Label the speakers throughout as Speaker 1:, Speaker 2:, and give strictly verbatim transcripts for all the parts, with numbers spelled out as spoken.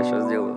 Speaker 1: сейчас сделаю.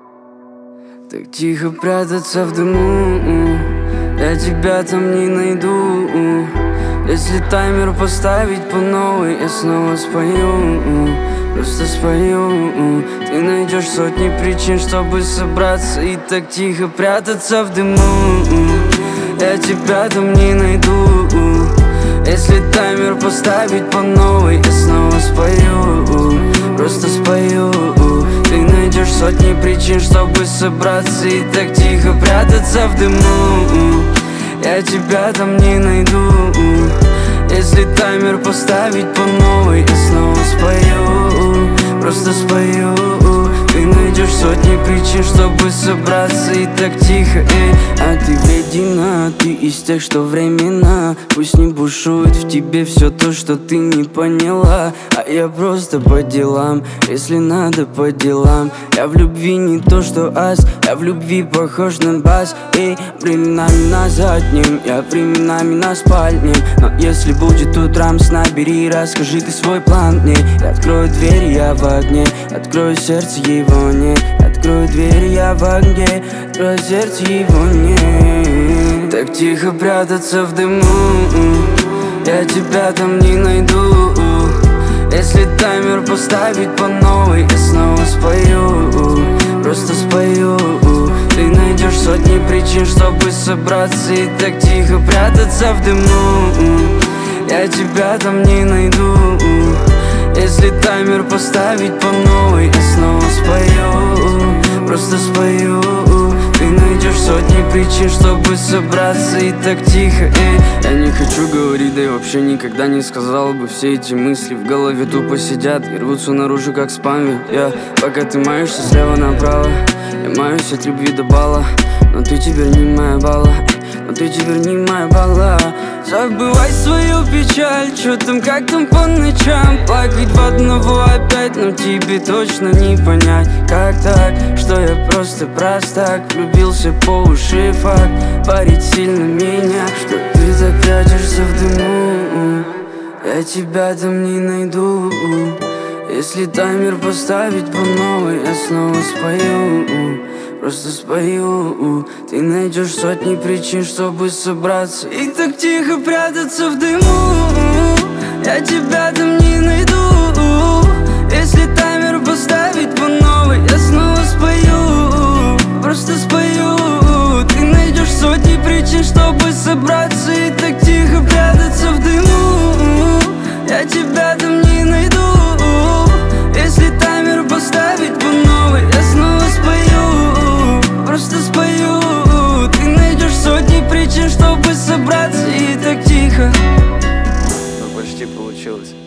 Speaker 2: Так тихо прятаться в дыму, я тебя там не найду. Если таймер поставить по новой, я снова спою, просто спою. Ты найдешь сотни причин, чтобы собраться и так тихо прятаться в дыму. Я тебя там не найду. Если таймер поставить по новой, я снова спою, просто спою. Ты найдешь сотни причин, чтобы собраться и так тихо прятаться в дыму. Я тебя там не найду. Если таймер поставить по новой, я снова спою, просто спою. Ты найдешь сотни причин, чтобы собраться и так тихо, эй. А ты вредина, ты из тех, что временно. Пусть не бушует в тебе все то, что ты не поняла. А я просто по делам, если надо по делам. Я в любви не то, что ас, я в любви похож на бас. Эй, временами на заднем, я временами на спальне. Но если будет утром, набери, расскажи ты свой план мне. Я открою дверь, я в огне, открою сердце, его нет. Открою дверь, я в огне, открою сердце, его нет. Так тихо прятаться в дыму, я тебя там не найду. Если таймер поставить по новой, я снова спою, просто спою. Ты найдешь сотни причин, чтобы собраться и так тихо прятаться в дыму. Я тебя там не найду. Если таймер поставить по новой, я снова спою, просто спою. Ты найдешь сотни причин, чтобы собраться и так тихо, эй. Я не хочу говорить, да и вообще никогда не сказал бы. Все эти мысли в голове тупо сидят и рвутся наружу, как спам. Я, пока ты маешься слева направо, я маюсь от любви до бала. Но ты теперь не моя бала, но ты теперь не моя бала. Забывай свою печаль, чё там, как там по ночам. Плакать в одного опять, но тебе точно не понять. Как так, что я просто простак, влюбился по уши, факт. Парить сильно меня, что ты так прячешься в дыму. Я тебя там не найду. Если таймер поставить по новой, я снова спою, просто спою. Ты найдешь сотни причин, чтобы собраться и так тихо прятаться в дыму. Я тебя там не найду. Если таймер поставить по новой, я снова спою, просто спою. Ты найдешь сотни причин, чтобы собраться и так тихо прятаться в дыму. Я тебя там не найду. Если таймер поставить по новой, я снова спою, просто спою. Ты найдешь сотни причин, чтобы собраться и так тихо.
Speaker 1: Ну, почти получилось.